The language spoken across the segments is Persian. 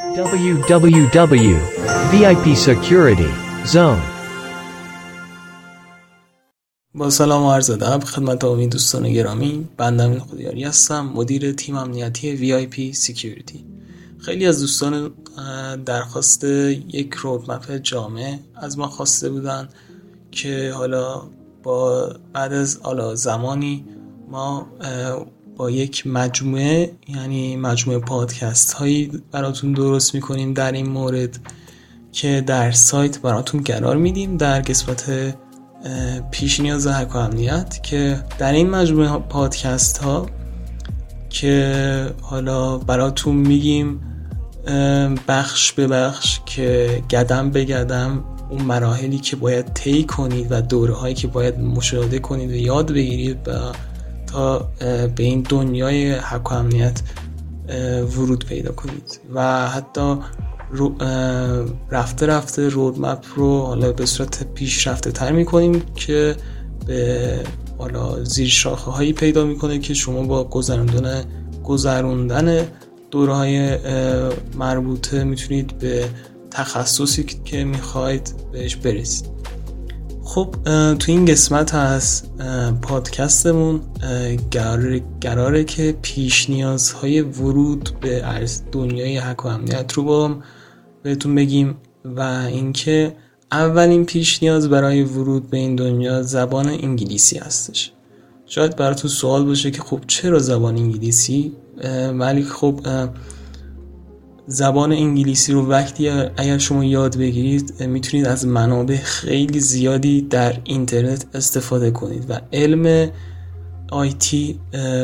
www.VIP Security Zone. با سلام و عرض ادب خدمت همه دوستان گرامی، بنده امین خودیاری هستم، مدیر تیم امنیتی VIP Security. خیلی از دوستان درخواست یک رودمپ جامع از ما خواسته بودن که حالا بعد از زمانی ما با یک مجموعه، یعنی مجموعه پادکست هایی براتون درست میکنیم در این مورد که در سایت براتون قرار میدیم در قسمت پیش نیاز هک و امنیت، که در این مجموعه پادکست ها که حالا براتون میگیم بخش به بخش که قدم به قدم اون مراحلی که باید طی کنید و دوره هایی که باید مشاهده کنید و یاد بگیرید تا به این دنیای هک و امنیت ورود پیدا کنید و حتی رفته رفته رودمپ رو حالا به صورت پیشرفته تر میکنیم که به حالا زیر شاخه هایی پیدا میکنه که شما با گذروندن دوره های مربوطه میتونید به تخصصی که میخواید بهش برسید. خب تو این قسمت از پادکستمون قراره که پیش نیازهای ورود به دنیای هک و امنیت رو با بهتون بگیم و اینکه اولین پیش نیاز برای ورود به این دنیا زبان انگلیسی هستش. شاید براتون سوال باشه که خب چرا زبان انگلیسی؟ ولی خب زبان انگلیسی رو وقتی اگر شما یاد بگیرید میتونید از منابع خیلی زیادی در اینترنت استفاده کنید و علم آیتی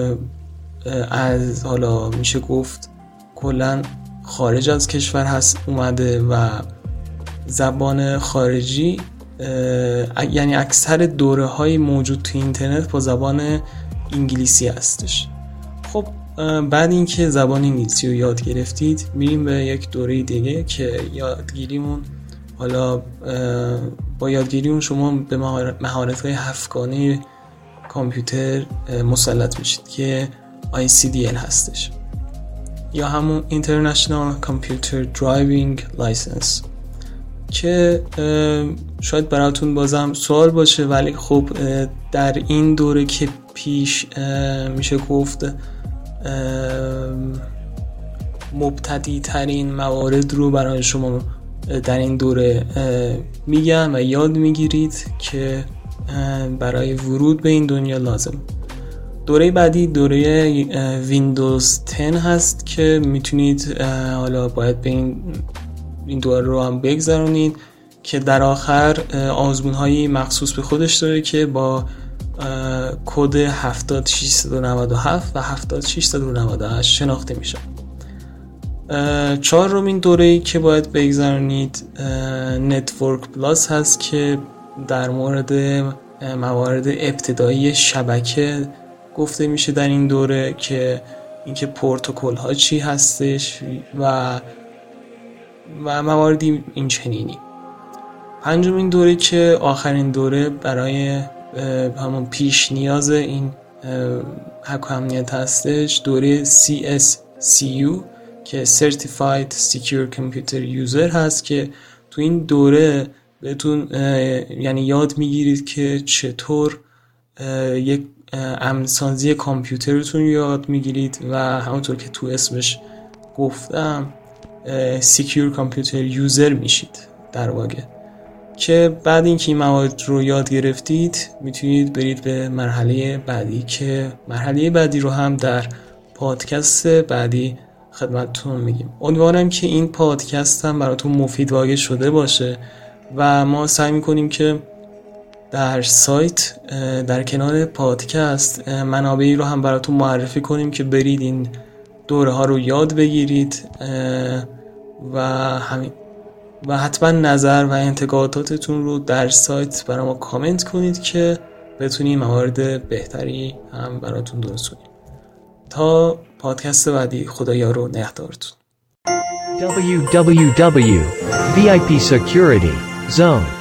از حالا میشه گفت کلن خارج از کشور هست اومده و زبان خارجی، یعنی اکثر دوره های موجود تو اینترنت با زبان انگلیسی هستش. خب بعد اینکه زبان انگلیسی رو یاد گرفتید میریم به یک دوره دیگه که یادگیریمون حالا با یادگیریمون شما به مهارت‌های هفتگانه کامپیوتر مسلط میشید که ICDL هستش یا همون International Computer Driving License که شاید براتون بازم سوال باشه، ولی خب در این دوره که پیش میشه گفت مبتدی ترین موارد رو برای شما در این دوره میگن و یاد میگیرید که برای ورود به این دنیا لازم. دوره بعدی دوره ویندوز 10 هست که میتونید حالا باید به این دوره رو هم بگذرونید که در آخر آزمون‌هایی مخصوص به خودش داره که با کد 70697 و 70698 شناخته میشه. چهارمین دوره‌ای که باید بگذرونید نتورک پلاس هست که در مورد موارد ابتدایی شبکه گفته میشه در این دوره، که اینکه پروتکل ها چی هستش و مواردی این چنینی. پنجمین دوره که آخرین دوره برای همون پیش نیاز این هک و امنیت هستش، دوره CSCU که Certified Secure Computer User هست که تو این دوره بهتون یعنی یاد میگیرید که چطور یک امن‌سازی کامپیوترتون یاد میگیرید و همونطور که تو اسمش گفتم Secure Computer User میشید در واقع، که بعد اینکه این موارد رو یاد گرفتید میتونید برید به مرحله بعدی، که مرحله بعدی رو هم در پادکست بعدی خدمتتون میگیم. امیدوارم که این پادکست هم براتون مفید واقع شده باشه و ما سعی میکنیم که در سایت در کنار پادکست منابعی رو هم براتون معرفی کنیم که برید این دوره ها رو یاد بگیرید و همین. و حتما نظر و انتقاداتتون رو در سایت برای ما کامنت کنید که بتونیم موارد بهتری هم براتون درست کنیم. تا پادکست بعدی، خدا یار و نگهدارتون. www.VIP Security Zone